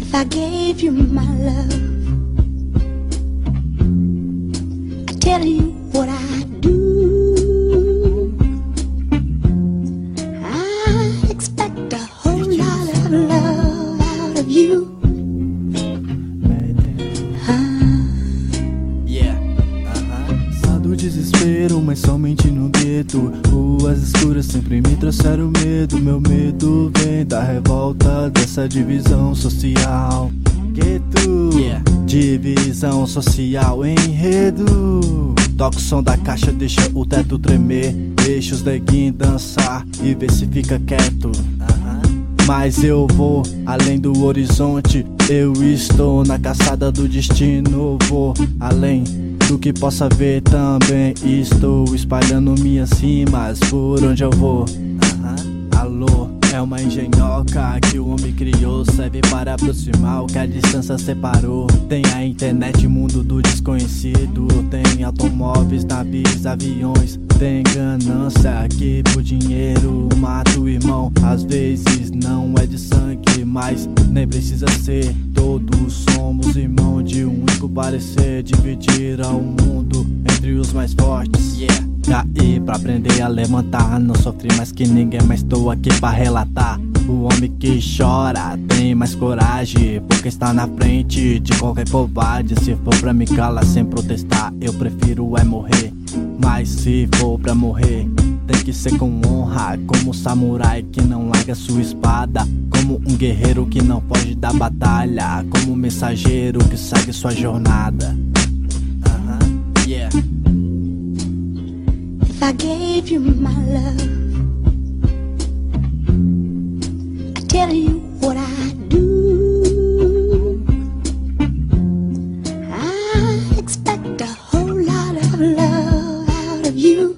If I gave you my love, I tell you what I do. I expect a whole lot of love out of you. Do desespero, mas somente no gueto. Ruas escuras sempre me trouxeram medo. Meu medo vem da revolta dessa divisão social. Gueto, divisão social, enredo. Toca o som da caixa, deixa o teto tremer. Deixa os neguinhos dançar e vê se fica quieto. Mas eu vou além do horizonte. Eu estou na caçada do destino. Vou além do que possa ver também. Estou espalhando minhas rimas por onde eu vou. Alô, é uma engenhoca que o homem criou. Serve para aproximar o que a distância separou. Tem a internet, mundo do desconhecido. Tem automóveis, navios, aviões. Tem ganância que por dinheiro mata o irmão. Às vezes não é de sangue, mas nem precisa ser. Todos somos irmãos de um único parecer. Dividir o mundo entre os mais fortes. Caí pra aprender a levantar. Não sofri mais que ninguém, mas tô aqui pra relatar. O homem que chora tem mais coragem, porque está na frente de qualquer covarde. Se for pra me calar sem protestar, eu prefiro é morrer. Mas se for pra morrer, tem que ser com honra. Como um samurai que não larga sua espada. Como um guerreiro que não foge da batalha. Como um mensageiro que segue sua jornada. If I gave you my love, I tell you what I do. I expect a whole lot of love out of you.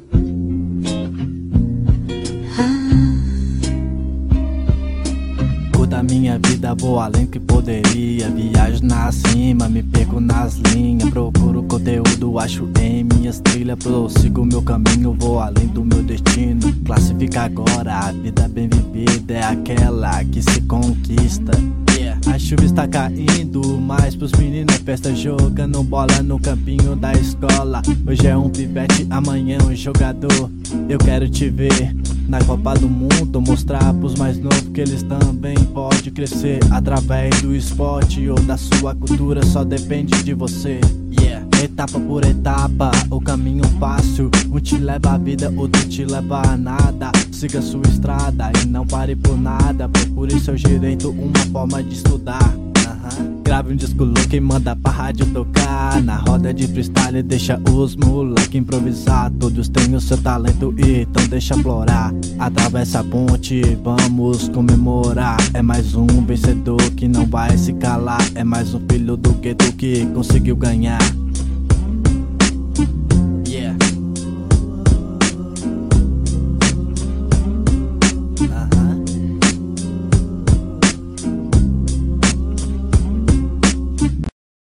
Da minha vida vou além que poderia. Viajo na cima, me perco nas linhas. Procuro conteúdo, acho em minhas trilhas. Prossigo meu caminho, vou além do meu destino. Classifica agora, a vida bem vivida é aquela que se conquista. A chuva está caindo, mas pros meninos é festa. Jogando bola no campinho da escola. Hoje é um pivete, amanhã é um jogador. Eu quero te ver na Copa do Mundo, mostrar pros mais novos que eles também podem crescer através do esporte ou da sua cultura. Só depende de você. Etapa por etapa, o caminho fácil. Um te leva à vida, outro te leva a nada. Siga sua estrada e não pare por nada. Procure seu direito, uma forma de estudar. Grave um disco louco e manda pra rádio tocar. Na roda de freestyle deixa os moleque improvisar. Todos têm o seu talento, então deixa florar. Atravessa a ponte, vamos comemorar. É mais um vencedor que não vai se calar. É mais um filho do gueto que conseguiu ganhar.